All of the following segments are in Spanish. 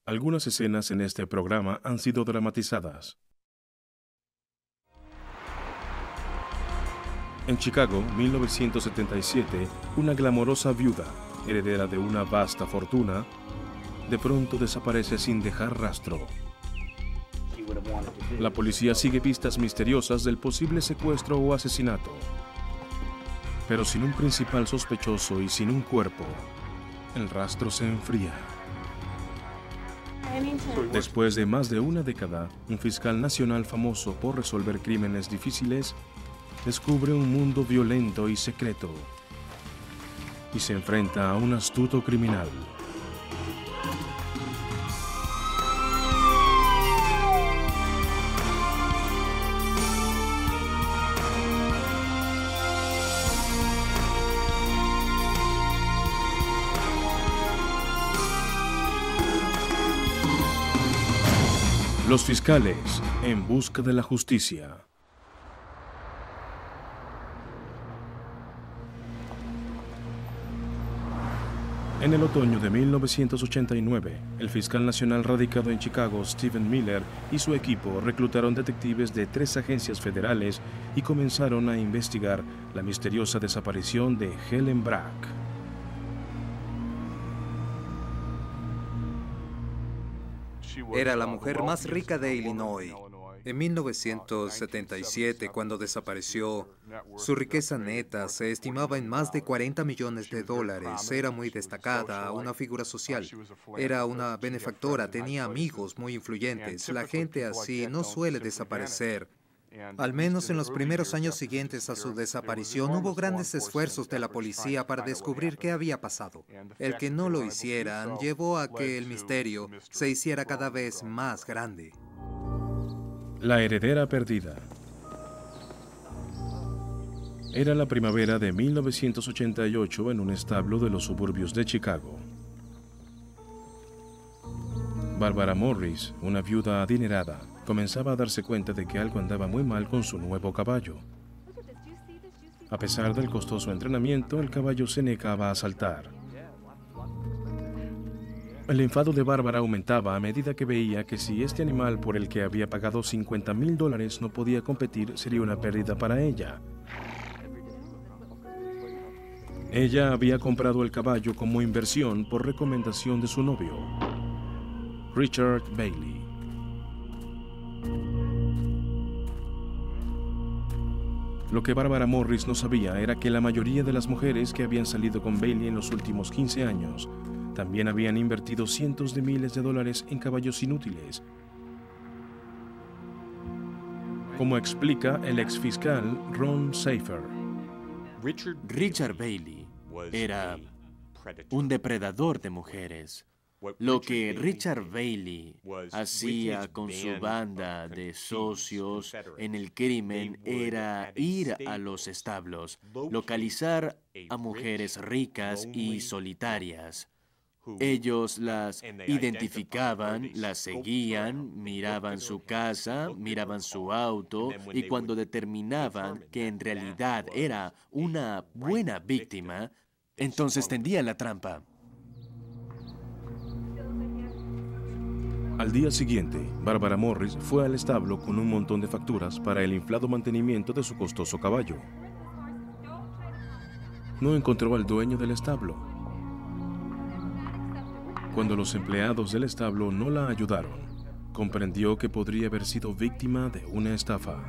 Algunas escenas en este programa han sido dramatizadas. En Chicago, 1977, una glamorosa viuda, heredera de una vasta fortuna, de pronto desaparece sin dejar rastro. La policía sigue pistas misteriosas del posible secuestro o asesinato, pero sin un principal sospechoso y sin un cuerpo, el rastro se enfría. Después de más de una década, un fiscal nacional famoso por resolver crímenes difíciles descubre un mundo violento y secreto y se enfrenta a un astuto criminal. Los fiscales en busca de la justicia. En el otoño de 1989, el fiscal nacional radicado en Chicago, Stephen Miller, y su equipo reclutaron detectives de 3 agencias federales y comenzaron a investigar la misteriosa desaparición de Helen Brack. Era la mujer más rica de Illinois. En 1977, cuando desapareció, su riqueza neta se estimaba en más de $40 millones. Era muy destacada, una figura social. Era una benefactora, tenía amigos muy influyentes. La gente así no suele desaparecer. Al menos en los primeros años siguientes a su desaparición hubo grandes esfuerzos de la policía para descubrir qué había pasado. El que no lo hicieran llevó a que el misterio se hiciera cada vez más grande. La heredera perdida. Era la primavera de 1988 en un establo de los suburbios de Chicago. Barbara Morris, una viuda adinerada, comenzaba a darse cuenta de que algo andaba muy mal con su nuevo caballo. A pesar del costoso entrenamiento, el caballo se negaba a saltar. El enfado de Bárbara aumentaba a medida que veía que si este animal por el que había pagado $50,000 no podía competir, sería una pérdida para ella. Ella había comprado el caballo como inversión por recomendación de su novio, Richard Bailey. Lo que Barbara Morris no sabía era que la mayoría de las mujeres que habían salido con Bailey en los últimos 15 años también habían invertido cientos de miles de dólares en caballos inútiles. Como explica el exfiscal Ron Seifer. Richard Bailey era un depredador de mujeres. Lo que Richard Bailey hacía con su banda de socios en el crimen era ir a los establos, localizar a mujeres ricas y solitarias. Ellos las identificaban, las seguían, miraban su casa, miraban su auto, y cuando determinaban que en realidad era una buena víctima, entonces tendían la trampa. Al día siguiente, Barbara Morris fue al establo con un montón de facturas para el inflado mantenimiento de su costoso caballo. No encontró al dueño del establo. Cuando los empleados del establo no la ayudaron, comprendió que podría haber sido víctima de una estafa.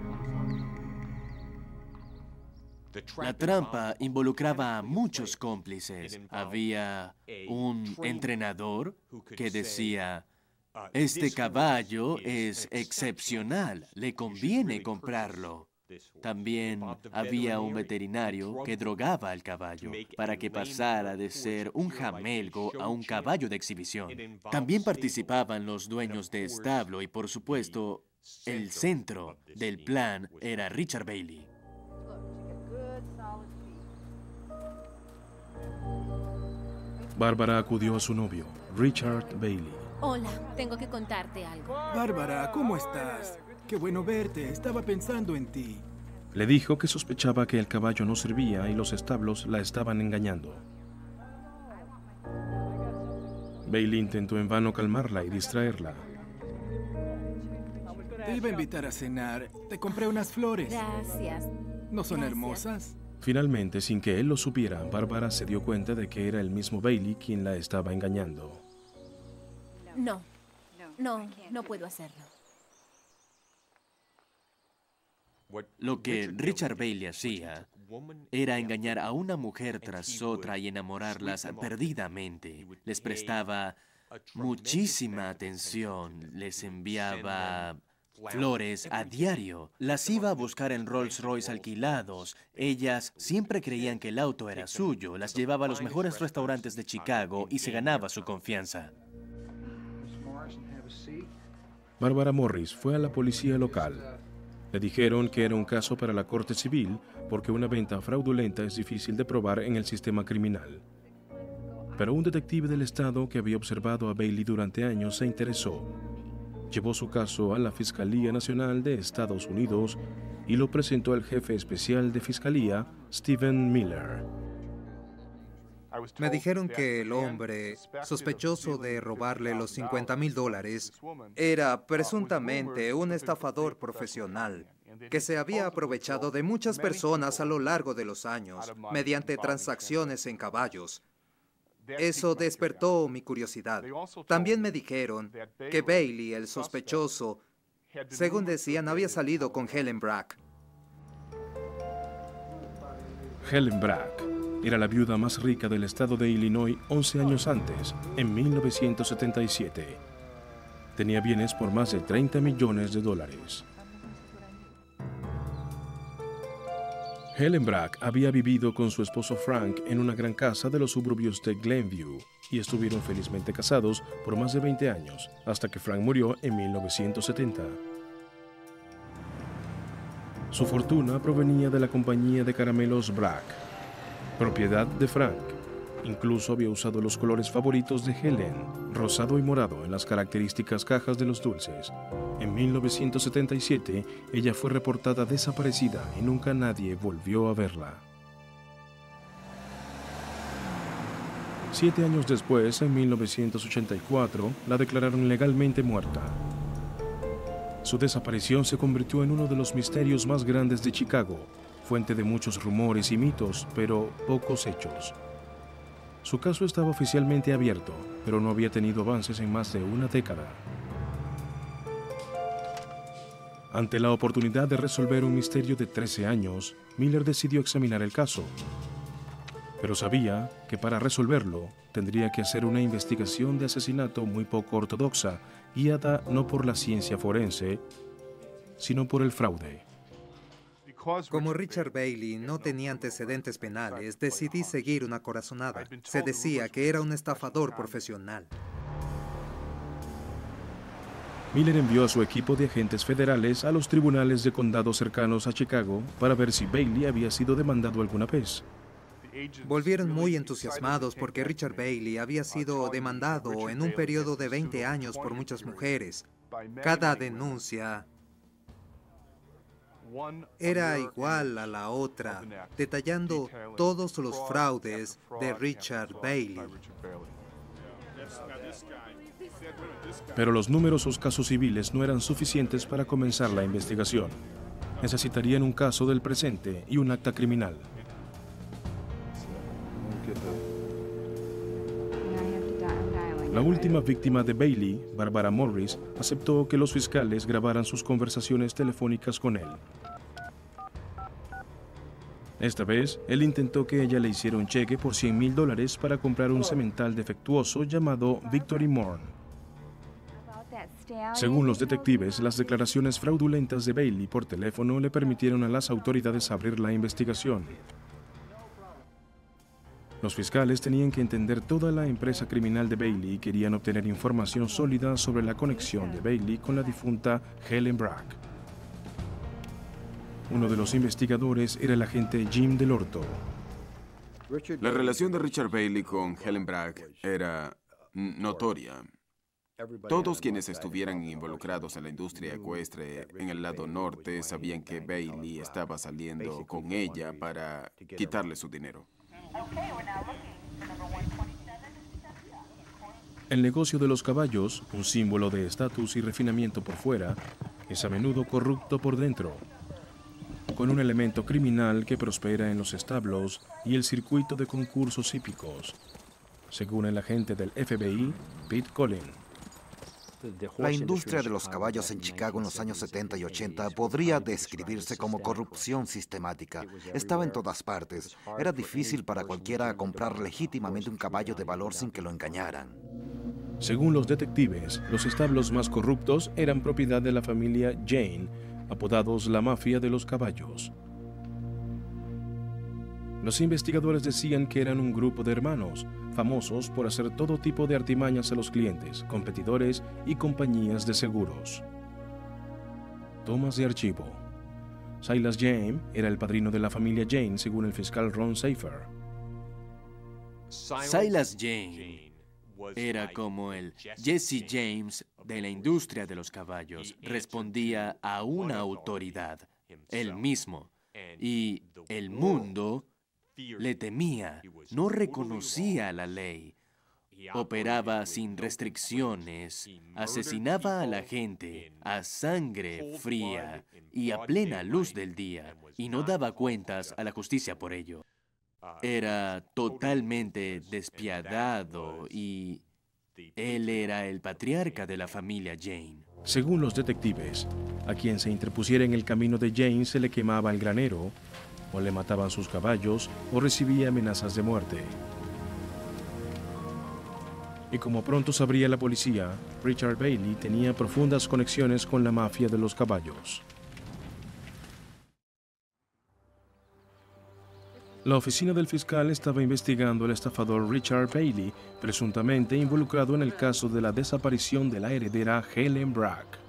La trampa involucraba a muchos cómplices. Había un entrenador que decía: este caballo es excepcional, le conviene comprarlo. También había un veterinario que drogaba al caballo para que pasara de ser un jamelgo a un caballo de exhibición. También participaban los dueños de establo y, por supuesto, el centro del plan era Richard Bailey. Bárbara acudió a su novio, Richard Bailey. Hola, tengo que contarte algo. Bárbara, ¿cómo estás? Qué bueno verte, estaba pensando en ti. Le dijo que sospechaba que el caballo no servía y los establos la estaban engañando. Bailey intentó en vano calmarla y distraerla. Te iba a invitar a cenar. Te compré unas flores. Gracias. ¿No son Gracias. hermosas? Finalmente, sin que él lo supiera, Bárbara se dio cuenta de que era el mismo Bailey quien la estaba engañando. No. No puedo hacerlo. Lo que Richard Bailey hacía era engañar a una mujer tras otra y enamorarlas perdidamente. Les prestaba muchísima atención, les enviaba flores a diario, las iba a buscar en Rolls Royce alquilados. Ellas siempre creían que el auto era suyo, las llevaba a los mejores restaurantes de Chicago y se ganaba su confianza. Bárbara Morris fue a la policía local. Le dijeron que era un caso para la corte civil porque una venta fraudulenta es difícil de probar en el sistema criminal. Pero un detective del estado que había observado a Bailey durante años se interesó. Llevó su caso a la Fiscalía Nacional de Estados Unidos y lo presentó al jefe especial de Fiscalía, Stephen Miller. Me dijeron que el hombre sospechoso de robarle los $50,000 era presuntamente un estafador profesional que se había aprovechado de muchas personas a lo largo de los años mediante transacciones en caballos. Eso despertó mi curiosidad. También me dijeron que Bailey, el sospechoso, según decían, había salido con Helen Brack. Helen Brack era la viuda más rica del estado de Illinois 11 años antes, en 1977. Tenía bienes por más de $30 millones. Helen Brack había vivido con su esposo Frank en una gran casa de los suburbios de Glenview y estuvieron felizmente casados por más de 20 años, hasta que Frank murió en 1970. Su fortuna provenía de la compañía de caramelos Brack, propiedad de Frank. Incluso había usado los colores favoritos de Helen, rosado y morado, en las características cajas de los dulces. En 1977, ella fue reportada desaparecida y nunca nadie volvió a verla. 7 años después, en 1984, la declararon legalmente muerta. Su desaparición se convirtió en uno de los misterios más grandes de Chicago, fuente de muchos rumores y mitos, pero pocos hechos. Su caso estaba oficialmente abierto, pero no había tenido avances en más de una década. Ante la oportunidad de resolver un misterio de 13 años, Miller decidió examinar el caso. Pero sabía que para resolverlo tendría que hacer una investigación de asesinato muy poco ortodoxa, guiada no por la ciencia forense, sino por el fraude. Como Richard Bailey no tenía antecedentes penales, decidí seguir una corazonada. Se decía que era un estafador profesional. Miller envió a su equipo de agentes federales a los tribunales de condados cercanos a Chicago para ver si Bailey había sido demandado alguna vez. Volvieron muy entusiasmados porque Richard Bailey había sido demandado en un periodo de 20 años por muchas mujeres. Cada denuncia era igual a la otra, detallando todos los fraudes de Richard Bailey. Pero los numerosos casos civiles no eran suficientes para comenzar la investigación. Necesitarían un caso del presente y un acta criminal. La última víctima de Bailey, Bárbara Morris, aceptó que los fiscales grabaran sus conversaciones telefónicas con él. Esta vez, él intentó que ella le hiciera un cheque por $100,000 para comprar un semental defectuoso llamado Victory Morn. Según los detectives, las declaraciones fraudulentas de Bailey por teléfono le permitieron a las autoridades abrir la investigación. Los fiscales tenían que entender toda la empresa criminal de Bailey y querían obtener información sólida sobre la conexión de Bailey con la difunta Helen Brack. Uno de los investigadores era el agente Jim Delorto. La relación de Richard Bailey con Helen Brack era notoria. Todos quienes estuvieran involucrados en la industria ecuestre en el lado norte sabían que Bailey estaba saliendo con ella para quitarle su dinero. El negocio de los caballos, un símbolo de estatus y refinamiento por fuera, es a menudo corrupto por dentro, con un elemento criminal que prospera en los establos y el circuito de concursos hípicos, según el agente del FBI, Pete Collin. La industria de los caballos en Chicago en los años 70 y 80 podría describirse como corrupción sistemática. Estaba en todas partes. Era difícil para cualquiera comprar legítimamente un caballo de valor sin que lo engañaran. Según los detectives, los establos más corruptos eran propiedad de la familia Jane, apodados la mafia de los caballos. Los investigadores decían que eran un grupo de hermanos, famosos por hacer todo tipo de artimañas a los clientes, competidores y compañías de seguros. Tomas de archivo. Silas Jane era el padrino de la familia Jane, según el fiscal Ron Safer. Silas Jane era como el Jesse James de la industria de los caballos. Respondía a una autoridad, él mismo, y el mundo le temía, no reconocía la ley, operaba sin restricciones, asesinaba a la gente a sangre fría y a plena luz del día, y no daba cuentas a la justicia por ello. Era totalmente despiadado y él era el patriarca de la familia Jane. Según los detectives, a quien se interpusiera en el camino de Jane se le quemaba el granero, o le mataban sus caballos, o recibía amenazas de muerte. Y como pronto sabría la policía, Richard Bailey tenía profundas conexiones con la mafia de los caballos. La oficina del fiscal estaba investigando al estafador Richard Bailey, presuntamente involucrado en el caso de la desaparición de la heredera Helen Bragg.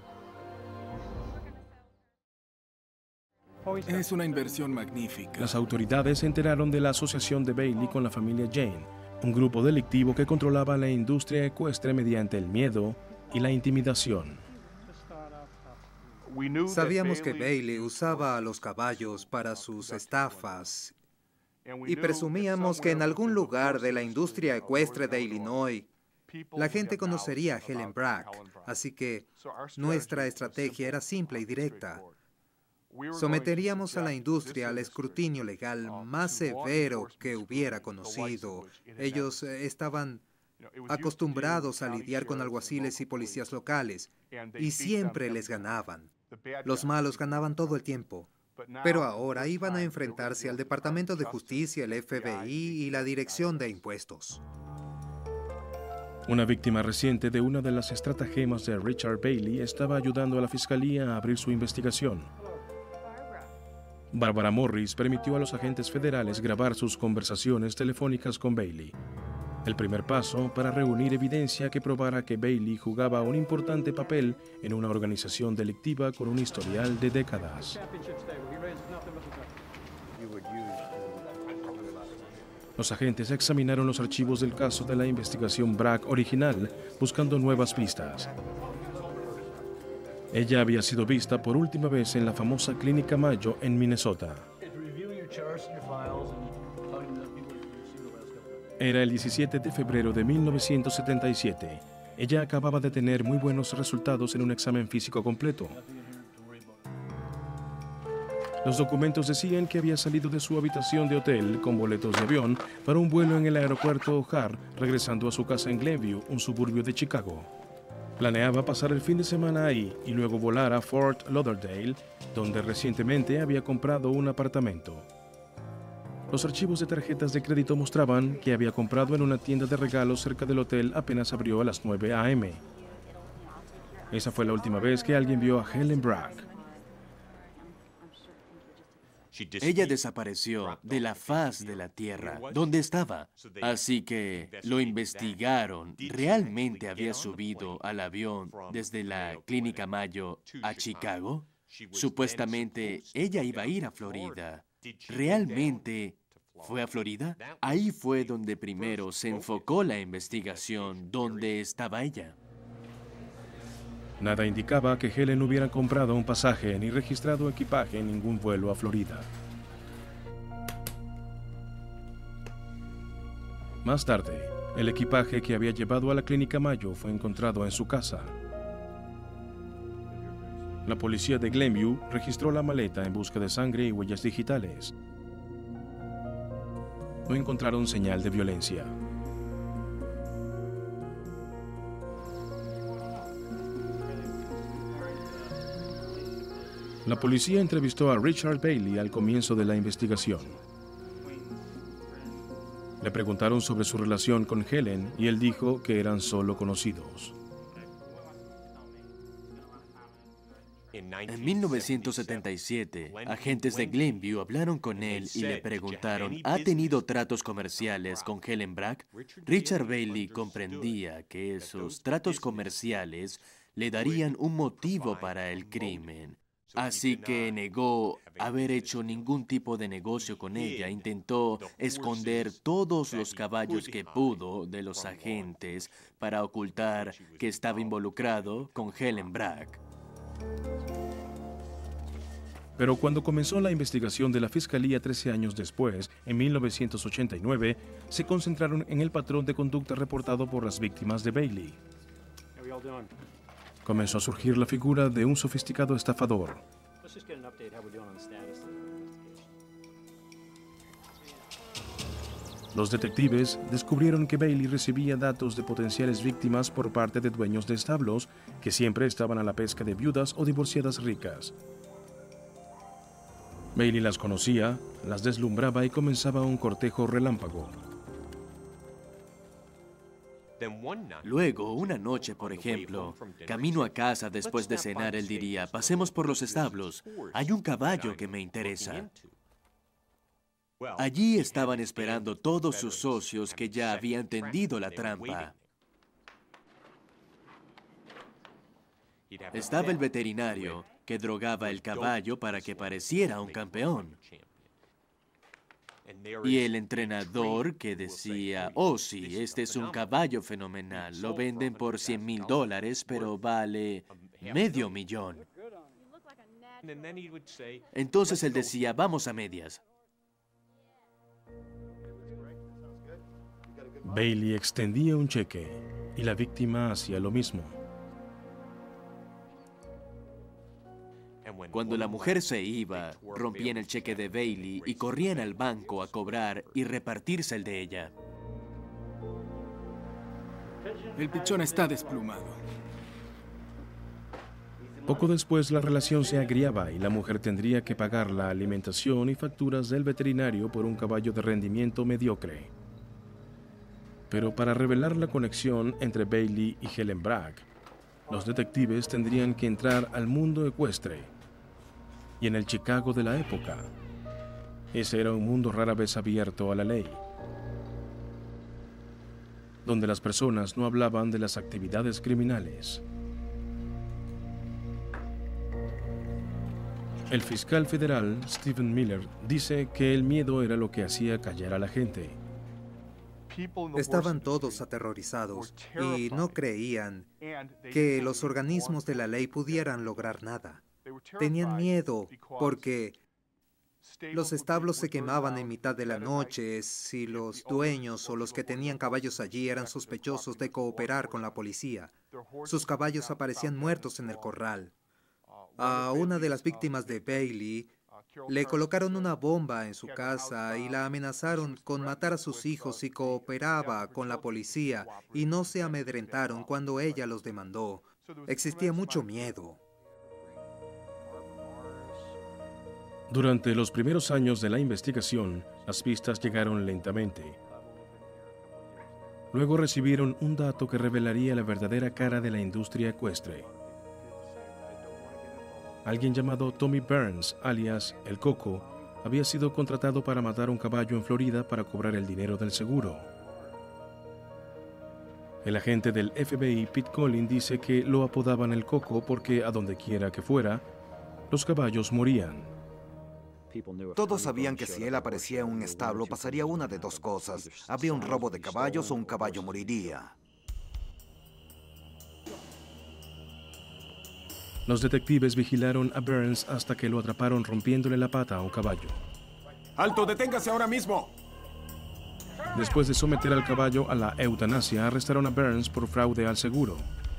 Es una inversión magnífica. Las autoridades se enteraron de la asociación de Bailey con la familia Jane, un grupo delictivo que controlaba la industria ecuestre mediante el miedo y la intimidación. Sabíamos que Bailey usaba a los caballos para sus estafas y presumíamos que en algún lugar de la industria ecuestre de Illinois la gente conocería a Helen Bragg, así que nuestra estrategia era simple y directa. Someteríamos a la industria al escrutinio legal más severo que hubiera conocido. Ellos estaban acostumbrados a lidiar con alguaciles y policías locales, y siempre les ganaban. Los malos ganaban todo el tiempo. Pero ahora iban a enfrentarse al Departamento de Justicia, el FBI y la Dirección de Impuestos. Una víctima reciente de una de las estratagemas de Richard Bailey estaba ayudando a la fiscalía a abrir su investigación. Barbara Morris permitió a los agentes federales grabar sus conversaciones telefónicas con Bailey. El primer paso para reunir evidencia que probara que Bailey jugaba un importante papel en una organización delictiva con un historial de décadas. Los agentes examinaron los archivos del caso de la investigación Bragg original, buscando nuevas pistas. Ella había sido vista por última vez en la famosa Clínica Mayo en Minnesota. Era el 17 de febrero de 1977. Ella acababa de tener muy buenos resultados en un examen físico completo. Los documentos decían que había salido de su habitación de hotel con boletos de avión para un vuelo en el aeropuerto O'Hare, regresando a su casa en Glenview, un suburbio de Chicago. Planeaba pasar el fin de semana ahí y luego volar a Fort Lauderdale, donde recientemente había comprado un apartamento. Los archivos de tarjetas de crédito mostraban que había comprado en una tienda de regalos cerca del hotel apenas abrió a las 9 a.m. Esa fue la última vez que alguien vio a Helen Bragg. Ella desapareció de la faz de la tierra. ¿Dónde estaba? Así que lo investigaron. ¿Realmente había subido al avión desde la Clínica Mayo a Chicago? Supuestamente ella iba a ir a Florida. ¿Realmente fue a Florida? Ahí fue donde primero se enfocó la investigación. ¿Dónde estaba ella? Nada indicaba que Helen hubiera comprado un pasaje ni registrado equipaje en ningún vuelo a Florida. Más tarde, El equipaje que había llevado a la clínica Mayo fue encontrado en su casa. La policía de Glenview registró la maleta en busca de sangre y huellas digitales. No encontraron señal de violencia. La policía entrevistó a Richard Bailey al comienzo de la investigación. Le preguntaron sobre su relación con Helen y él dijo que eran solo conocidos. En 1977, agentes de Glenview hablaron con él y le preguntaron, ¿ha tenido tratos comerciales con Helen Bragg? Richard Bailey comprendía que esos tratos comerciales le darían un motivo para el crimen. Así que negó haber hecho ningún tipo de negocio con ella. Intentó esconder todos los caballos que pudo de los agentes para ocultar que estaba involucrado con Helen Bragg. Pero cuando comenzó la investigación de la Fiscalía 13 años después, en 1989, se concentraron en el patrón de conducta reportado por las víctimas de Bailey. Comenzó a surgir la figura de un sofisticado estafador. Los detectives descubrieron que Bailey recibía datos de potenciales víctimas por parte de dueños de establos que siempre estaban a la pesca de viudas o divorciadas ricas. Bailey las conocía, las deslumbraba y comenzaba un cortejo relámpago. Luego, una noche, por ejemplo, camino a casa después de cenar, él diría, pasemos por los establos, hay un caballo que me interesa. Allí estaban esperando todos sus socios que ya habían tendido la trampa. Estaba el veterinario que drogaba el caballo para que pareciera un campeón. Y el entrenador que decía, oh sí, este es un caballo fenomenal, lo venden por $100,000, pero vale $500,000. Entonces él decía, vamos a medias. Bailey extendía un cheque y la víctima hacía lo mismo. Cuando la mujer se iba, rompían el cheque de Bailey y corrían al banco a cobrar y repartirse el de ella. El pichón está desplumado. Poco después la relación se agriaba y la mujer tendría que pagar la alimentación y facturas del veterinario por un caballo de rendimiento mediocre. Pero para revelar la conexión entre Bailey y Helen Bragg, los detectives tendrían que entrar al mundo ecuestre y en el Chicago de la época. Ese era un mundo rara vez abierto a la ley, donde las personas no hablaban de las actividades criminales. El fiscal federal, Stephen Miller, dice que el miedo era lo que hacía callar a la gente. Estaban todos aterrorizados y no creían que los organismos de la ley pudieran lograr nada. Tenían miedo porque los establos se quemaban en mitad de la noche si los dueños o los que tenían caballos allí eran sospechosos de cooperar con la policía. Sus caballos aparecían muertos en el corral. A una de las víctimas de Bailey le colocaron una bomba en su casa y la amenazaron con matar a sus hijos si cooperaba con la policía, y no se amedrentaron cuando ella los demandó. Existía mucho miedo. Durante los primeros años de la investigación, las pistas llegaron lentamente. Luego recibieron un dato que revelaría la verdadera cara de la industria ecuestre. Alguien llamado Tommy Burns, alias El Coco, había sido contratado para matar un caballo en Florida para cobrar el dinero del seguro. El agente del FBI, Pete Collins, dice que lo apodaban El Coco porque a donde quiera que fuera, los caballos morían. Todos sabían que si él aparecía en un establo pasaría una de dos cosas. Habría un robo de caballos o un caballo moriría. Los detectives vigilaron a Burns hasta que lo atraparon rompiéndole la pata a un caballo. ¡Alto, deténgase ahora mismo! Después de someter al caballo a la eutanasia, arrestaron a Burns por fraude al seguro.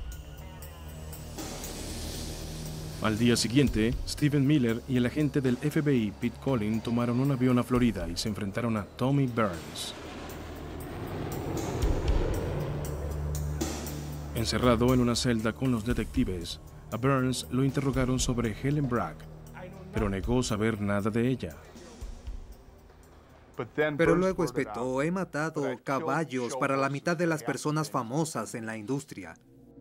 Al día siguiente, Stephen Miller y el agente del FBI, Pete Collin, tomaron un avión a Florida y se enfrentaron a Tommy Burns. Encerrado en una celda con los detectives, a Burns lo interrogaron sobre Helen Bragg, pero negó saber nada de ella. Pero luego espetó: he matado caballos para la mitad de las personas famosas en la industria.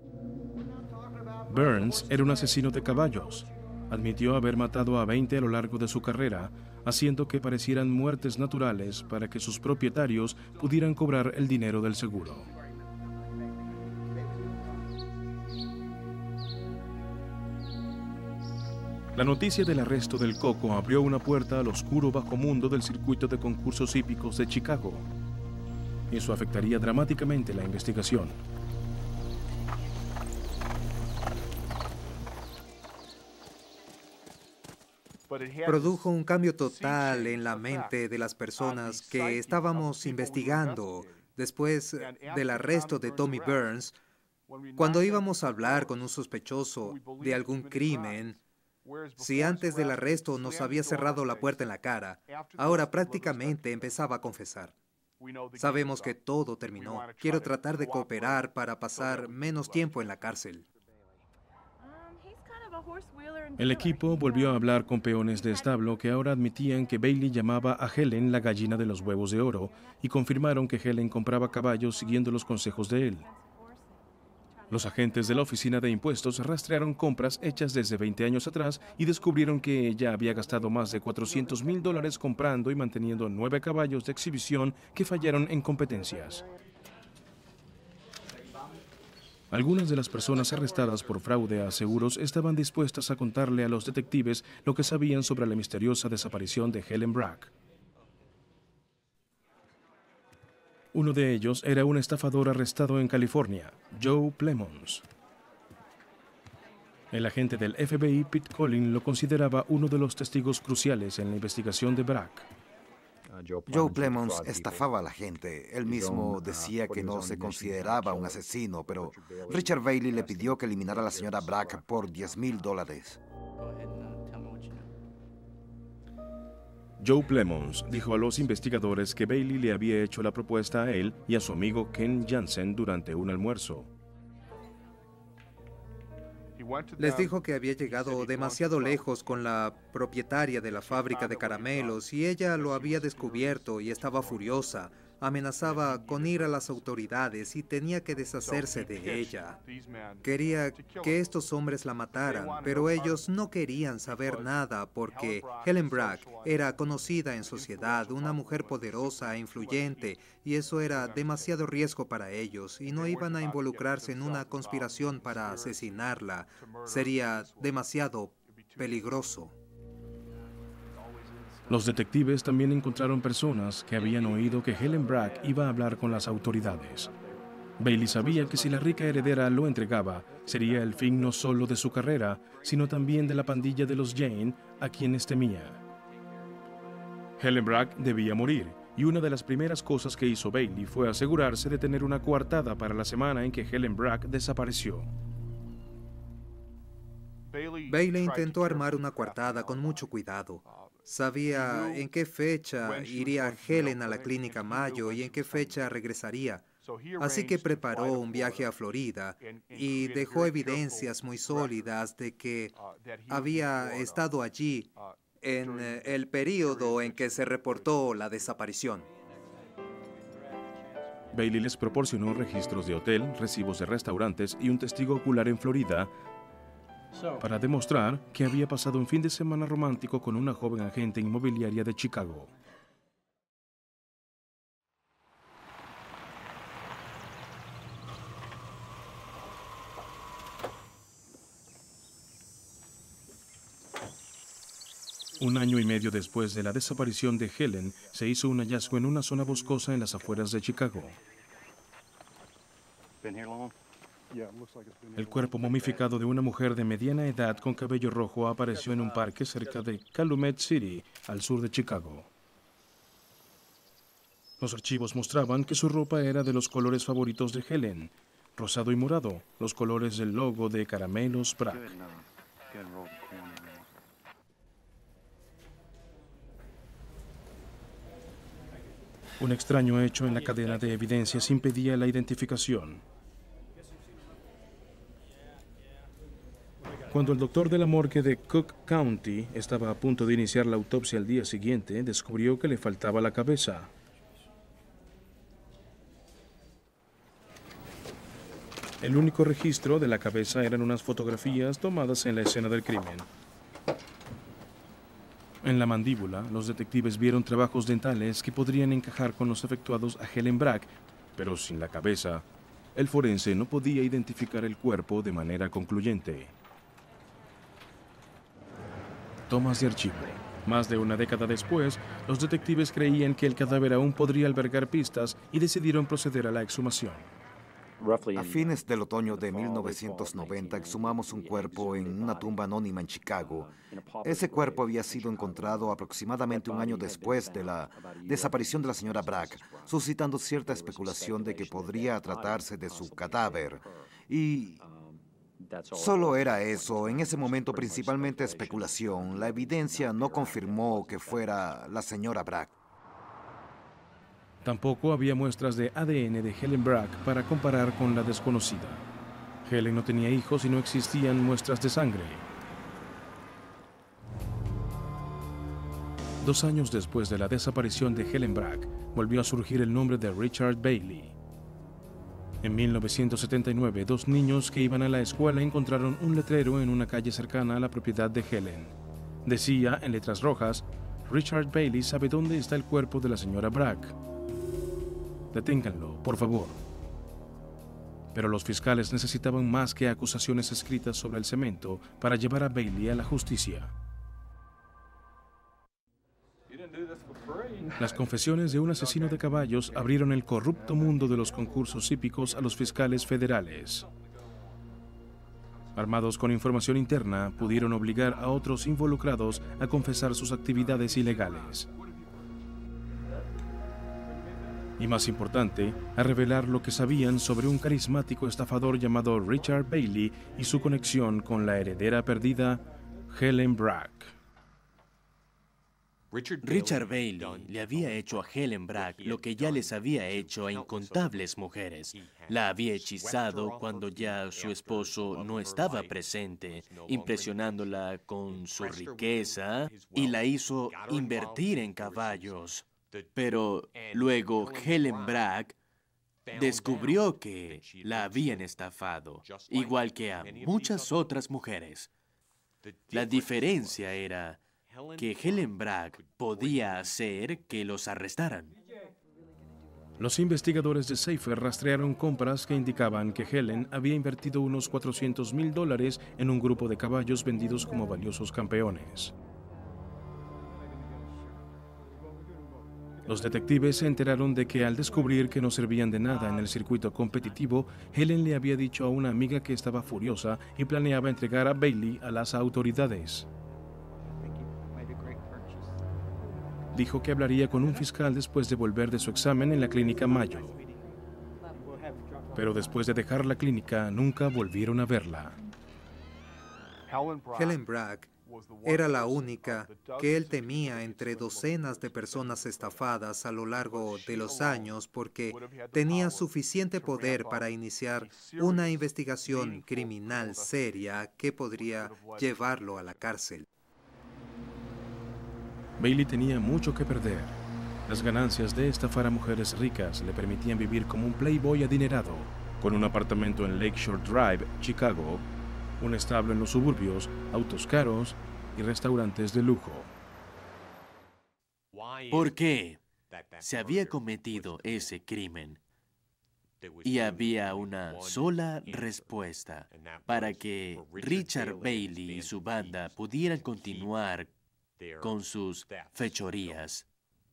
Burns era un asesino de caballos. Admitió haber matado a 20 a lo largo de su carrera, haciendo que parecieran muertes naturales para que sus propietarios pudieran cobrar el dinero del seguro. La noticia del arresto del Coco abrió una puerta al oscuro bajo mundo del circuito de concursos hípicos de Chicago. Eso afectaría dramáticamente la investigación. Produjo un cambio total en la mente de las personas que estábamos investigando después del arresto de Tommy Burns. Cuando íbamos a hablar con un sospechoso de algún crimen, si antes del arresto nos había cerrado la puerta en la cara, ahora prácticamente empezaba a confesar. Sabemos que todo terminó. Quiero tratar de cooperar para pasar menos tiempo en la cárcel. El equipo volvió a hablar con peones de establo que ahora admitían que Bailey llamaba a Helen la gallina de los huevos de oro y confirmaron que Helen compraba caballos siguiendo los consejos de él. Los agentes de la Oficina de Impuestos rastrearon compras hechas desde 20 años atrás y descubrieron que ella había gastado más de $400,000 comprando y manteniendo 9 caballos de exhibición que fallaron en competencias. Algunas de las personas arrestadas por fraude a seguros estaban dispuestas a contarle a los detectives lo que sabían sobre la misteriosa desaparición de Helen Bragg. Uno de ellos era un estafador arrestado en California, Joe Plemons. El agente del FBI, Pete Collin, lo consideraba uno de los testigos cruciales en la investigación de Bragg. Joe Plemons estafaba a la gente. Él mismo decía que no se consideraba un asesino, pero Richard Bailey le pidió que eliminara a la señora Bragg por $10,000. Joe Plemons dijo a los investigadores que Bailey le había hecho la propuesta a él y a su amigo Ken Jansen durante un almuerzo. Les dijo que había llegado demasiado lejos con la propietaria de la fábrica de caramelos y ella lo había descubierto y estaba furiosa. Amenazaba con ir a las autoridades y tenía que deshacerse de ella. Quería que estos hombres la mataran, pero ellos no querían saber nada porque Helen Bragg era conocida en sociedad, una mujer poderosa e influyente, y eso era demasiado riesgo para ellos, y no iban a involucrarse en una conspiración para asesinarla. Sería demasiado peligroso. Los detectives también encontraron personas que habían oído que Helen Bragg iba a hablar con las autoridades. Bailey sabía que si la rica heredera lo entregaba, sería el fin no solo de su carrera, sino también de la pandilla de los Jane, a quienes temía. Helen Bragg debía morir, y una de las primeras cosas que hizo Bailey fue asegurarse de tener una coartada para la semana en que Helen Bragg desapareció. Bailey intentó armar una coartada con mucho cuidado. Sabía en qué fecha iría Helen a la clínica Mayo y en qué fecha regresaría. Así que preparó un viaje a Florida y dejó evidencias muy sólidas de que había estado allí en el período en que se reportó la desaparición. Bailey les proporcionó registros de hotel, recibos de restaurantes y un testigo ocular en Florida para demostrar que había pasado un fin de semana romántico con una joven agente inmobiliaria de Chicago. Un año y medio después de la desaparición de Helen, se hizo un hallazgo en una zona boscosa en las afueras de Chicago. El cuerpo momificado de una mujer de mediana edad con cabello rojo apareció en un parque cerca de Calumet City, al sur de Chicago. Los archivos mostraban que su ropa era de los colores favoritos de Helen, rosado y morado, los colores del logo de Caramelos Bragg. Un extraño hecho en la cadena de evidencias impedía la identificación. Cuando el doctor de la morgue de Cook County estaba a punto de iniciar la autopsia al día siguiente, descubrió que le faltaba la cabeza. El único registro de la cabeza eran unas fotografías tomadas en la escena del crimen. En la mandíbula, los detectives vieron trabajos dentales que podrían encajar con los efectuados a Helen Bragg, pero sin la cabeza, el forense no podía identificar el cuerpo de manera concluyente. Tomas de archivo. Más de una década después, los detectives creían que el cadáver aún podría albergar pistas y decidieron proceder a la exhumación. A fines del otoño de 1990 exhumamos un cuerpo en una tumba anónima en Chicago. Ese cuerpo había sido encontrado aproximadamente un año después de la desaparición de la señora Bragg, suscitando cierta especulación de que podría tratarse de su cadáver. Y solo era eso, en ese momento principalmente especulación. La evidencia no confirmó que fuera la señora Bragg. Tampoco había muestras de ADN de Helen Bragg para comparar con la desconocida. Helen no tenía hijos y no existían muestras de sangre. 2 años después de la desaparición de Helen Bragg, volvió a surgir el nombre de Richard Bailey. En 1979, 2 niños que iban a la escuela encontraron un letrero en una calle cercana a la propiedad de Helen. Decía, en letras rojas, Richard Bailey sabe dónde está el cuerpo de la señora Bragg. Deténganlo, por favor. Pero los fiscales necesitaban más que acusaciones escritas sobre el cemento para llevar a Bailey a la justicia. Las confesiones de un asesino de caballos abrieron el corrupto mundo de los concursos hípicos a los fiscales federales. Armados con información interna, pudieron obligar a otros involucrados a confesar sus actividades ilegales. Y más importante, a revelar lo que sabían sobre un carismático estafador llamado Richard Bailey y su conexión con la heredera perdida, Helen Bragg. Richard Bailey le había hecho a Helen Bragg lo que ya les había hecho a incontables mujeres. La había hechizado cuando ya su esposo no estaba presente, impresionándola con su riqueza y la hizo invertir en caballos. Pero luego Helen Bragg descubrió que la habían estafado, igual que a muchas otras mujeres. La diferencia era que Helen Bragg podía hacer que los arrestaran. Los investigadores de Safer rastrearon compras que indicaban que Helen había invertido unos $400,000 en un grupo de caballos vendidos como valiosos campeones. Los detectives se enteraron de que al descubrir que no servían de nada en el circuito competitivo, Helen le había dicho a una amiga que estaba furiosa y planeaba entregar a Bailey a las autoridades. Dijo que hablaría con un fiscal después de volver de su examen en la clínica Mayo. Pero después de dejar la clínica, nunca volvieron a verla. Helen Bragg era la única que él temía entre docenas de personas estafadas a lo largo de los años porque tenía suficiente poder para iniciar una investigación criminal seria que podría llevarlo a la cárcel. Bailey tenía mucho que perder. Las ganancias de estafar a mujeres ricas le permitían vivir como un playboy adinerado, con un apartamento en Lakeshore Drive, Chicago, un establo en los suburbios, autos caros y restaurantes de lujo. ¿Por qué se había cometido ese crimen? Y había una sola respuesta para que Richard Bailey y su banda pudieran continuar con sus fechorías.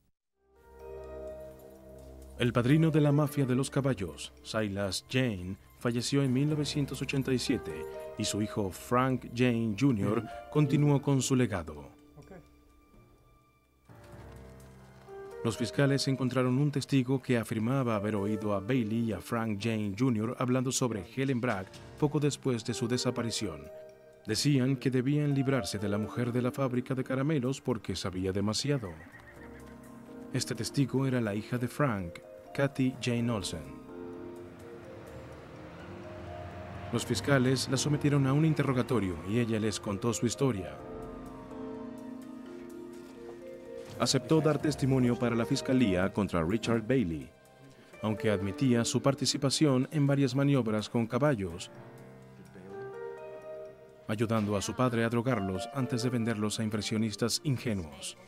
El padrino de la mafia de los caballos, Silas Jane, falleció en 1987 y su hijo Frank Jane Jr. continuó con su legado. Los fiscales encontraron un testigo que afirmaba haber oído a Bailey y a Frank Jane Jr. hablando sobre Helen Bragg poco después de su desaparición. Decían que debían librarse de la mujer de la fábrica de caramelos porque sabía demasiado. Este testigo era la hija de Frank, Kathy Jane Olsen. Los fiscales la sometieron a un interrogatorio y ella les contó su historia. Aceptó dar testimonio para la fiscalía contra Richard Bailey, aunque admitía su participación en varias maniobras con caballos, ayudando a su padre a drogarlos antes de venderlos a inversionistas ingenuos.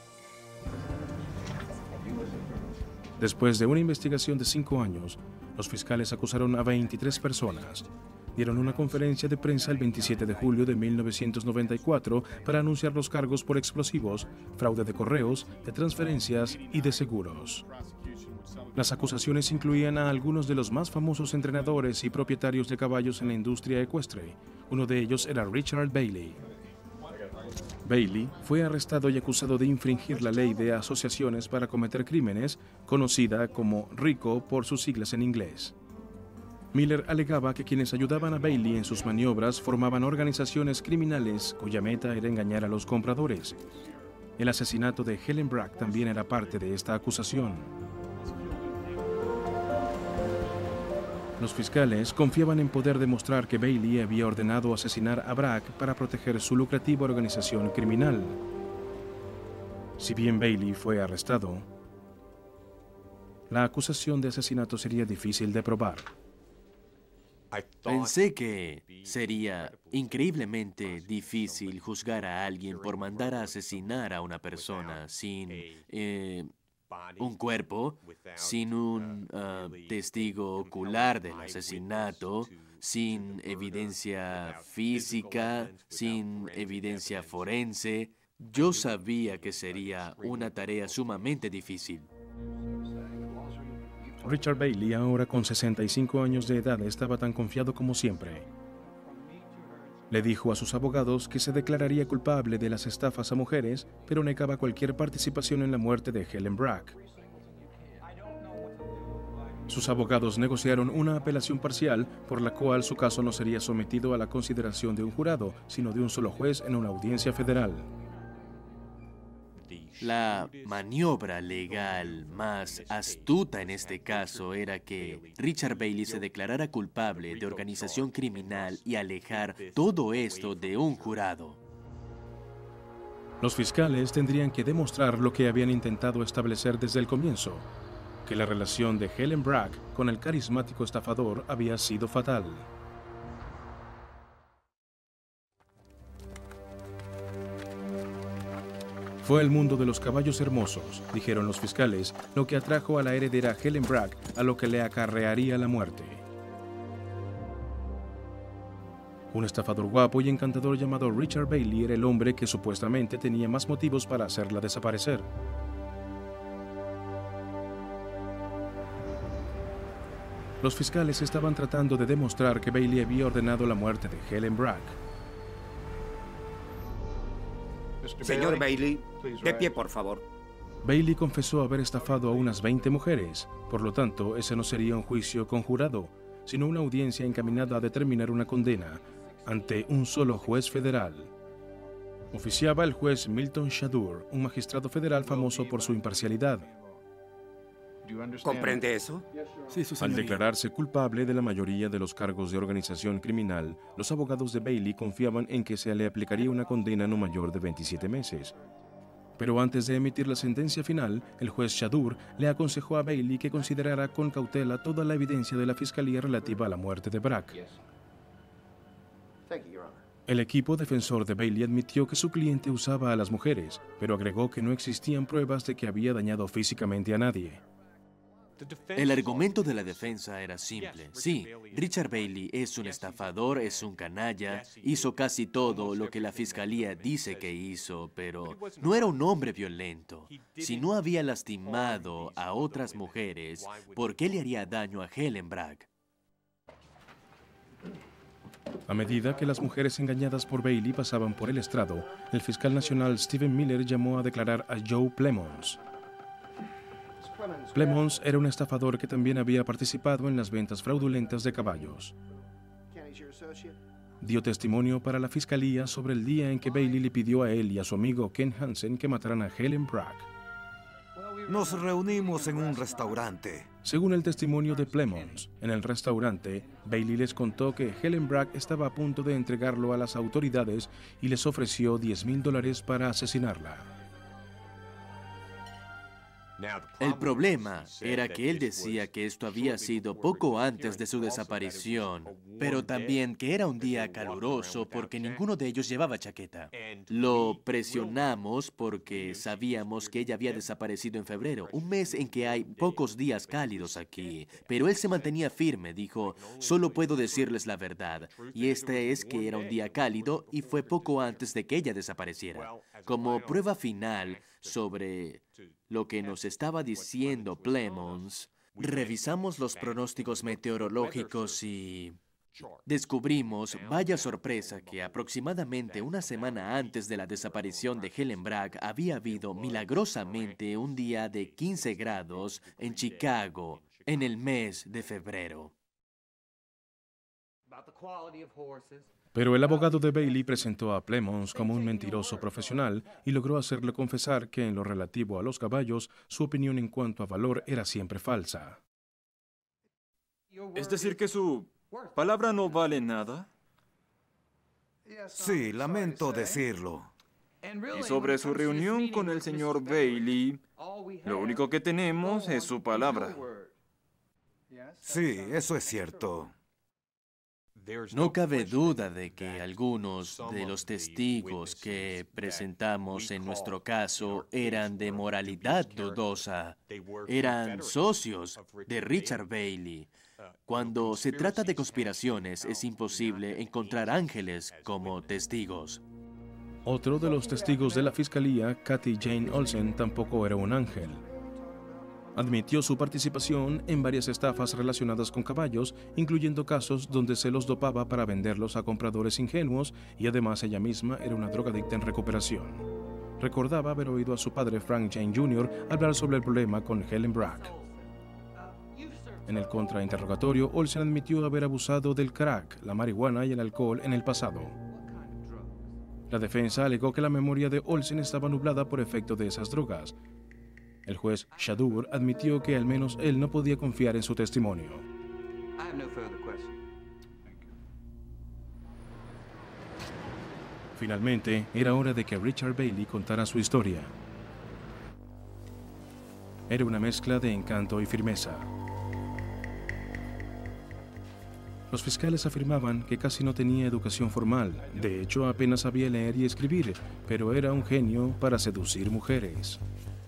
Después de una investigación de 5 años, los fiscales acusaron a 23 personas. Dieron una conferencia de prensa el 27 de julio de 1994 para anunciar los cargos por explosivos, fraude de correos, de transferencias y de seguros. Las acusaciones incluían a algunos de los más famosos entrenadores y propietarios de caballos en la industria ecuestre. Uno de ellos era Richard Bailey. Bailey fue arrestado y acusado de infringir la ley de asociaciones para cometer crímenes, conocida como RICO por sus siglas en inglés. Miller alegaba que quienes ayudaban a Bailey en sus maniobras formaban organizaciones criminales cuya meta era engañar a los compradores. El asesinato de Helen Bragg también era parte de esta acusación. Los fiscales confiaban en poder demostrar que Bailey había ordenado asesinar a Bragg para proteger su lucrativa organización criminal. Si bien Bailey fue arrestado, la acusación de asesinato sería difícil de probar. Pensé que sería increíblemente difícil juzgar a alguien por mandar a asesinar a una persona sin un cuerpo, sin un testigo ocular del asesinato, sin evidencia física, sin evidencia forense. Yo sabía que sería una tarea sumamente difícil. Richard Bailey, ahora con 65 años de edad, estaba tan confiado como siempre. Le dijo a sus abogados que se declararía culpable de las estafas a mujeres, pero negaba cualquier participación en la muerte de Helen Bragg. Sus abogados negociaron una apelación parcial por la cual su caso no sería sometido a la consideración de un jurado, sino de un solo juez en una audiencia federal. La maniobra legal más astuta en este caso era que Richard Bailey se declarara culpable de organización criminal y alejar todo esto de un jurado. Los fiscales tendrían que demostrar lo que habían intentado establecer desde el comienzo, que la relación de Helen Bragg con el carismático estafador había sido fatal. Fue el mundo de los caballos hermosos, dijeron los fiscales, lo que atrajo a la heredera Helen Bragg a lo que le acarrearía la muerte. Un estafador guapo y encantador llamado Richard Bailey era el hombre que supuestamente tenía más motivos para hacerla desaparecer. Los fiscales estaban tratando de demostrar que Bailey había ordenado la muerte de Helen Bragg. Señor Bailey, de pie, por favor. Bailey confesó haber estafado a unas 20 mujeres, por lo tanto, ese no sería un juicio con jurado, sino una audiencia encaminada a determinar una condena ante un solo juez federal. Oficiaba el juez Milton Shadur, un magistrado federal famoso por su imparcialidad. ¿Comprende eso? Sí, su Al señoría. declararse culpable de la mayoría de los cargos de organización criminal, los abogados de Bailey confiaban en que se le aplicaría una condena no mayor de 27 meses. Pero antes de emitir la sentencia final, el juez Shadur le aconsejó a Bailey que considerara con cautela toda la evidencia de la fiscalía relativa a la muerte de Bragg. El equipo defensor de Bailey admitió que su cliente usaba a las mujeres, pero agregó que no existían pruebas de que había dañado físicamente a nadie. El argumento de la defensa era simple. Sí, Richard Bailey es un estafador, es un canalla, hizo casi todo lo que la fiscalía dice que hizo, pero no era un hombre violento. Si no había lastimado a otras mujeres, ¿por qué le haría daño a Helen Bragg? A medida que las mujeres engañadas por Bailey pasaban por el estrado, el fiscal nacional Stephen Miller llamó a declarar a Joe Plemons. Plemons era un estafador que también había participado en las ventas fraudulentas de caballos. Dio testimonio para la fiscalía sobre el día en que Bailey le pidió a él y a su amigo Ken Hansen que mataran a Helen Bragg. Nos reunimos en un restaurante. Según el testimonio de Plemons, en el restaurante, Bailey les contó que Helen Bragg estaba a punto de entregarlo a las autoridades y les ofreció $10,000 para asesinarla. El problema era que él decía que esto había sido poco antes de su desaparición, pero también que era un día caluroso porque ninguno de ellos llevaba chaqueta. Lo presionamos porque sabíamos que ella había desaparecido en febrero, un mes en que hay pocos días cálidos aquí, pero él se mantenía firme, dijo, solo puedo decirles la verdad, y esta es que era un día cálido y fue poco antes de que ella desapareciera. Como prueba final sobre lo que nos estaba diciendo Plemons, revisamos los pronósticos meteorológicos y descubrimos, vaya sorpresa, que aproximadamente una semana antes de la desaparición de Helen Bragg había habido milagrosamente un día de 15 grados en Chicago en el mes de febrero. Pero el abogado de Bailey presentó a Plemons como un mentiroso profesional y logró hacerle confesar que en lo relativo a los caballos, su opinión en cuanto a valor era siempre falsa. ¿Es decir que su palabra no vale nada? Sí, lamento decirlo. Y sobre su reunión con el señor Bailey, lo único que tenemos es su palabra. Sí, eso es cierto. No cabe duda de que algunos de los testigos que presentamos en nuestro caso eran de moralidad dudosa, eran socios de Richard Bailey. Cuando se trata de conspiraciones, es imposible encontrar ángeles como testigos. Otro de los testigos de la fiscalía, Kathy Jane Olsen, tampoco era un ángel. Admitió su participación en varias estafas relacionadas con caballos, incluyendo casos donde se los dopaba para venderlos a compradores ingenuos y además ella misma era una drogadicta en recuperación. Recordaba haber oído a su padre Frank Jane Jr. hablar sobre el problema con Helen Bragg. En el contrainterrogatorio, Olsen admitió haber abusado del crack, la marihuana y el alcohol en el pasado. La defensa alegó que la memoria de Olsen estaba nublada por efecto de esas drogas. El juez Shadur admitió que al menos él no podía confiar en su testimonio. Finalmente, era hora de que Richard Bailey contara su historia. Era una mezcla de encanto y firmeza. Los fiscales afirmaban que casi no tenía educación formal, de hecho apenas sabía leer y escribir, pero era un genio para seducir mujeres.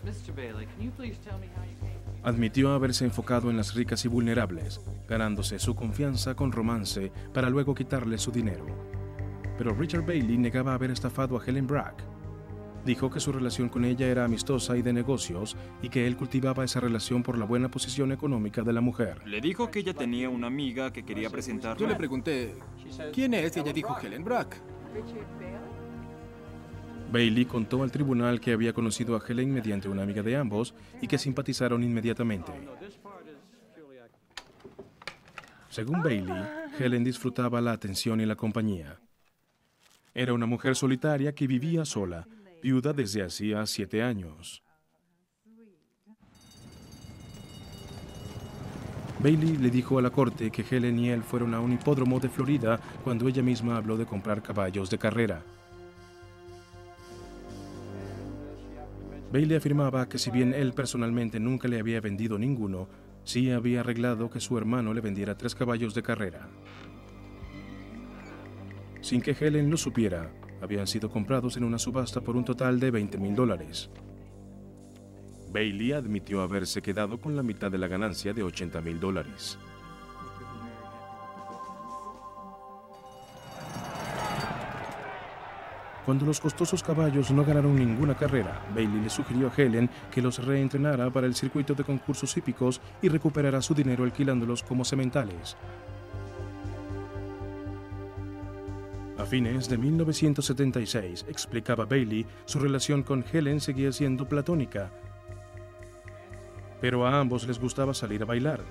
Admitió haberse enfocado en las ricas y vulnerables, ganándose su confianza con romance para luego quitarle su dinero. Pero Richard Bailey negaba haber estafado a Helen Bragg. Dijo que su relación con ella era amistosa y de negocios y que él cultivaba esa relación por la buena posición económica de la mujer. Le dijo que ella tenía una amiga que quería presentarle. Yo le pregunté, ¿quién es? Y ella dijo Helen Bragg. Bailey contó al tribunal que había conocido a Helen mediante una amiga de ambos y que simpatizaron inmediatamente. Según Bailey, Helen disfrutaba la atención y la compañía. Era una mujer solitaria que vivía sola, viuda desde hacía 7 años. Bailey le dijo a la corte que Helen y él fueron a un hipódromo de Florida cuando ella misma habló de comprar caballos de carrera. Bailey afirmaba que si bien él personalmente nunca le había vendido ninguno, sí había arreglado que su hermano le vendiera 3 caballos de carrera. Sin que Helen lo supiera, habían sido comprados en una subasta por un total de $20,000. Bailey admitió haberse quedado con la mitad de la ganancia de $80,000. Cuando los costosos caballos no ganaron ninguna carrera, Bailey le sugirió a Helen que los reentrenara para el circuito de concursos hípicos y recuperara su dinero alquilándolos como sementales. A fines de 1976, explicaba Bailey, su relación con Helen seguía siendo platónica. pero a ambos les gustaba salir a bailar.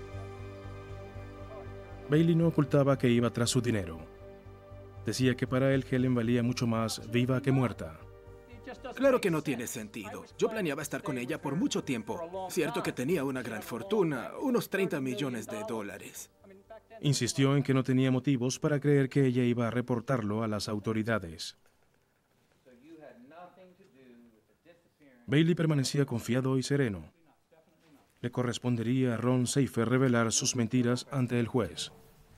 Bailey no ocultaba que iba tras su dinero. Decía que para él Helen valía mucho más viva que muerta. Claro que no tiene sentido. Yo planeaba estar con ella por mucho tiempo. Cierto que tenía una gran fortuna, unos 30 millones de dólares. Insistió en que no tenía motivos para creer que ella iba a reportarlo a las autoridades. Bailey permanecía confiado y sereno. Le correspondería a Ron Seifer revelar sus mentiras ante el juez.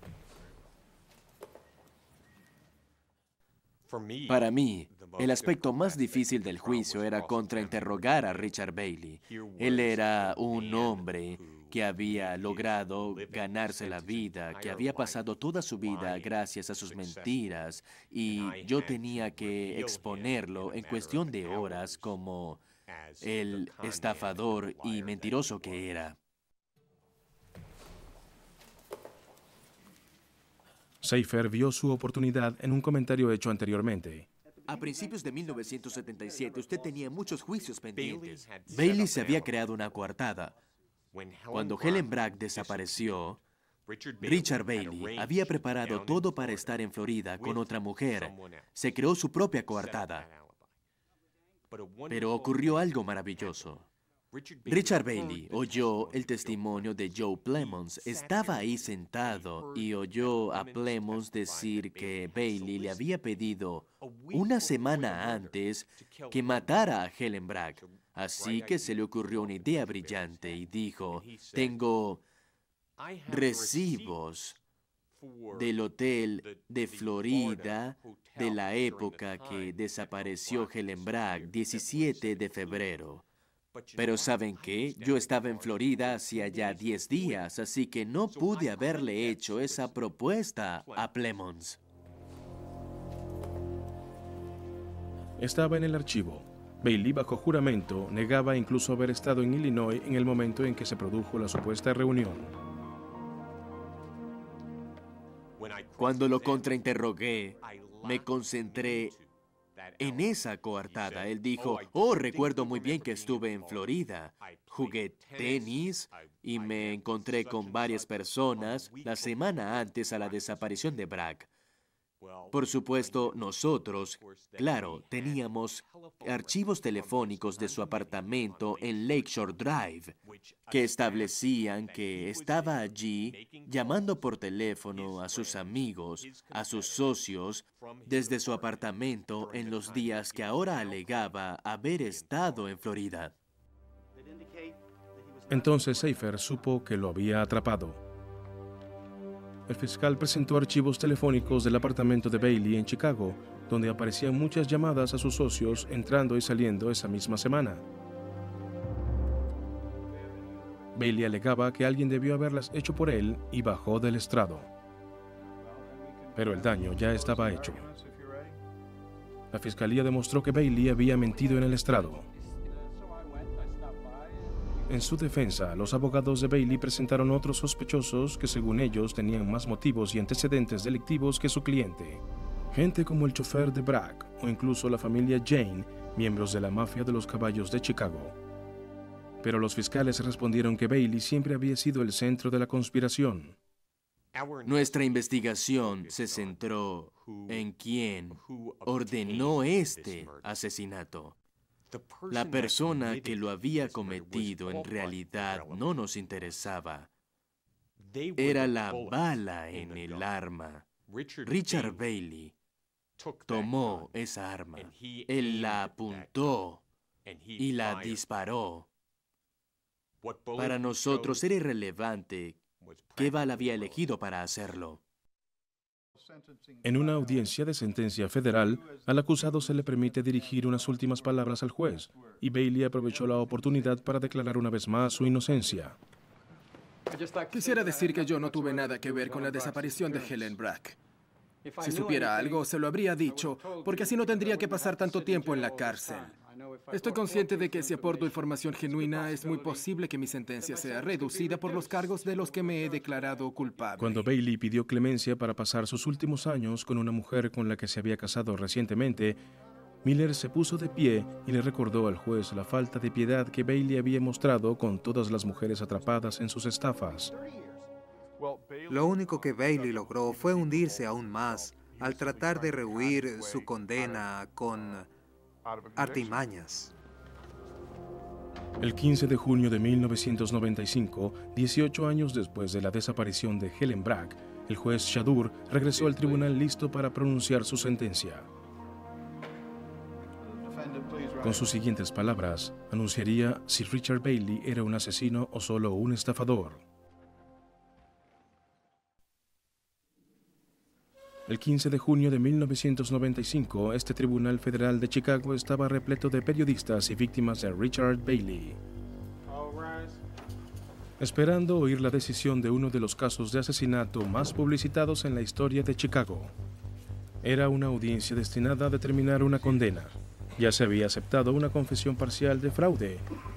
Para mí, el aspecto más difícil del juicio era contrainterrogar a Richard Bailey. Él era un hombre que había logrado ganarse la vida, que había pasado toda su vida gracias a sus mentiras, y yo tenía que exponerlo en cuestión de horas como el estafador y mentiroso que era. Seifer vio su oportunidad en un comentario hecho anteriormente. A principios de 1977 usted tenía muchos juicios pendientes. Bailey se había creado una coartada. Cuando Helen Bragg desapareció, Richard Bailey había preparado todo para estar en Florida con otra mujer. Se creó su propia coartada. Pero ocurrió algo maravilloso. Richard Bailey oyó el testimonio de Joe Plemons. Estaba ahí sentado y oyó a Plemons decir que Bailey le había pedido una semana antes que matara a Helen Bragg. Así que se le ocurrió una idea brillante y dijo, tengo recibos del hotel de Florida de la época que desapareció Helen Bragg, 17 de febrero. Pero ¿saben qué? Yo estaba en Florida hacía ya 10 días, así que no pude haberle hecho esa propuesta a Plemons. Estaba en el archivo. Bailey, bajo juramento, negaba incluso haber estado en Illinois en el momento en que se produjo la supuesta reunión. Cuando lo contrainterrogué, me concentré en esa coartada. Él dijo, recuerdo muy bien que estuve en Florida. Jugué tenis y me encontré con varias personas la semana antes a la desaparición de Bragg. Por supuesto, nosotros, claro, teníamos archivos telefónicos de su apartamento en Lakeshore Drive que establecían que estaba allí llamando por teléfono a sus amigos, a sus socios, desde su apartamento en los días que ahora alegaba haber estado en Florida. Entonces Seifer supo que lo había atrapado. El fiscal presentó archivos telefónicos del apartamento de Bailey en Chicago, donde aparecían muchas llamadas a sus socios entrando y saliendo esa misma semana. Bailey alegaba que alguien debió haberlas hecho por él y bajó del estrado. Pero el daño ya estaba hecho. La fiscalía demostró que Bailey había mentido en el estrado. En su defensa, los abogados de Bailey presentaron otros sospechosos que según ellos tenían más motivos y antecedentes delictivos que su cliente. Gente como el chofer de Bragg o incluso la familia Jane, miembros de la mafia de los caballos de Chicago. Pero los fiscales respondieron que Bailey siempre había sido el centro de la conspiración. Nuestra investigación se centró en quién ordenó este asesinato. La persona que lo había cometido en realidad no nos interesaba. Era la bala en el arma. Richard Bailey tomó esa arma. Él la apuntó y la disparó. Para nosotros era irrelevante qué bala había elegido para hacerlo. En una audiencia de sentencia federal, al acusado se le permite dirigir unas últimas palabras al juez, y Bailey aprovechó la oportunidad para declarar una vez más su inocencia. Quisiera decir que yo no tuve nada que ver con la desaparición de Helen Bragg. Si supiera algo, se lo habría dicho, porque así no tendría que pasar tanto tiempo en la cárcel. Estoy consciente de que si aporto información genuina, es muy posible que mi sentencia sea reducida por los cargos de los que me he declarado culpable. Cuando Bailey pidió clemencia para pasar sus últimos años con una mujer con la que se había casado recientemente, Miller se puso de pie y le recordó al juez la falta de piedad que Bailey había mostrado con todas las mujeres atrapadas en sus estafas. Lo único que Bailey logró fue hundirse aún más al tratar de rehuir su condena con artimañas. El 15 de junio de 1995, 18 años después de la desaparición de Helen Brack, el juez Shadur regresó al tribunal listo para pronunciar su sentencia. Con sus siguientes palabras, anunciaría si Richard Bailey era un asesino o solo un estafador. El 15 de junio de 1995, este Tribunal Federal de Chicago estaba repleto de periodistas y víctimas de Richard Bailey, esperando oír la decisión de uno de los casos de asesinato más publicitados en la historia de Chicago. Era una audiencia destinada a determinar una condena. Ya se había aceptado una confesión parcial de fraude,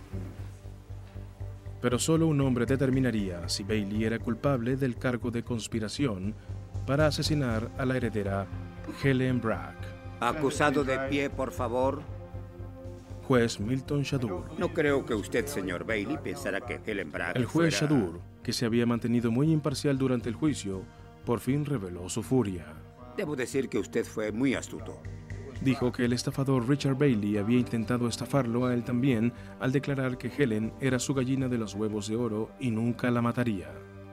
pero solo un hombre determinaría si Bailey era culpable del cargo de conspiración para asesinar a la heredera Helen Brack. Acusado de pie, por favor. Juez Milton Shadur. No creo que usted, señor Bailey, pensara que Helen Brack El juez fuera... Shadur, que se había mantenido muy imparcial durante el juicio, por fin reveló su furia. Debo decir que usted fue muy astuto. Dijo que el estafador Richard Bailey había intentado estafarlo a él también al declarar que Helen era su gallina de los huevos de oro y nunca la mataría.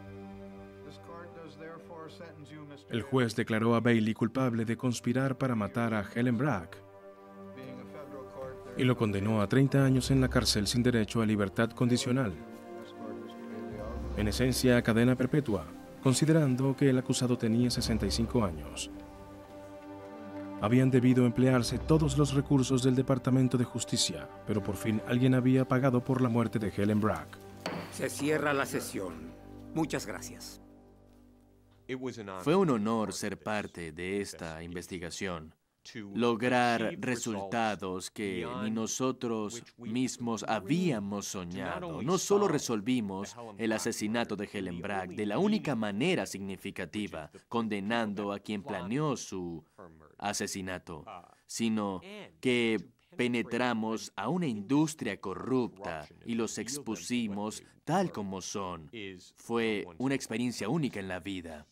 El juez declaró a Bailey culpable de conspirar para matar a Helen Brack y lo condenó a 30 años en la cárcel sin derecho a libertad condicional. En esencia, a cadena perpetua, considerando que el acusado tenía 65 años. Habían debido emplearse todos los recursos del Departamento de Justicia, pero por fin alguien había pagado por la muerte de Helen Brack. Se cierra la sesión. Muchas gracias. Fue un honor ser parte de esta investigación, lograr resultados que ni nosotros mismos habíamos soñado. No solo resolvimos el asesinato de Helen Brack de la única manera significativa, condenando a quien planeó su asesinato, sino que penetramos a una industria corrupta y los expusimos tal como son. Fue una experiencia única en la vida.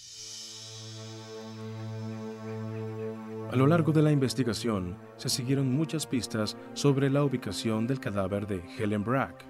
A lo largo de la investigación, se siguieron muchas pistas sobre la ubicación del cadáver de Helen Brack.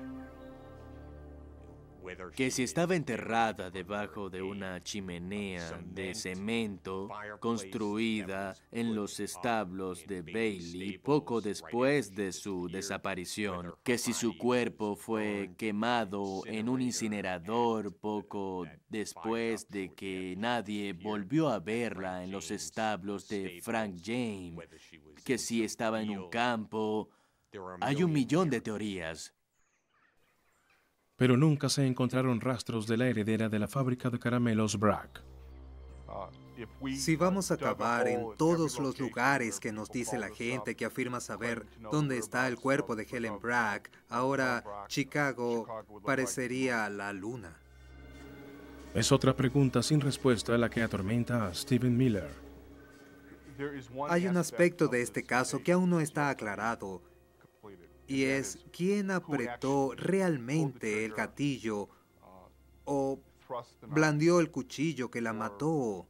Que si estaba enterrada debajo de una chimenea de cemento construida en los establos de Bailey poco después de su desaparición, que si su cuerpo fue quemado en un incinerador poco después de que nadie volvió a verla en los establos de Frank James, que si estaba en un campo. Hay un millón de teorías. Pero nunca se encontraron rastros de la heredera de la fábrica de caramelos Brack. Si vamos a cavar en todos los lugares que nos dice la gente que afirma saber dónde está el cuerpo de Helen Brack, ahora Chicago parecería la luna. Es otra pregunta sin respuesta la que atormenta a Stephen Miller. Hay un aspecto de este caso que aún no está aclarado, y es quién apretó realmente el gatillo o blandió el cuchillo que la mató.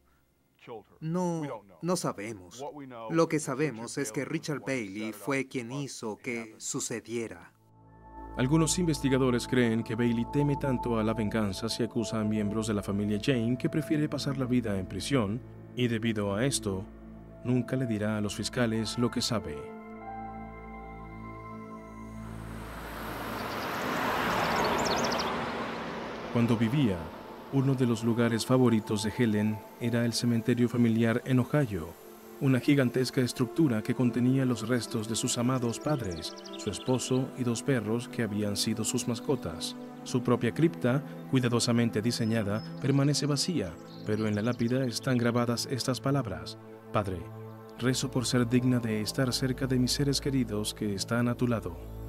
No sabemos. Lo que sabemos es que Richard Bailey fue quien hizo que sucediera. Algunos investigadores creen que Bailey teme tanto a la venganza si acusa a miembros de la familia Jane que prefiere pasar la vida en prisión, y debido a esto, nunca le dirá a los fiscales lo que sabe. Cuando vivía, uno de los lugares favoritos de Helen era el cementerio familiar en Ohio, una gigantesca estructura que contenía los restos de sus amados padres, su esposo y 2 perros que habían sido sus mascotas. Su propia cripta, cuidadosamente diseñada, permanece vacía, pero en la lápida están grabadas estas palabras: Padre, rezo por ser digna de estar cerca de mis seres queridos que están a tu lado.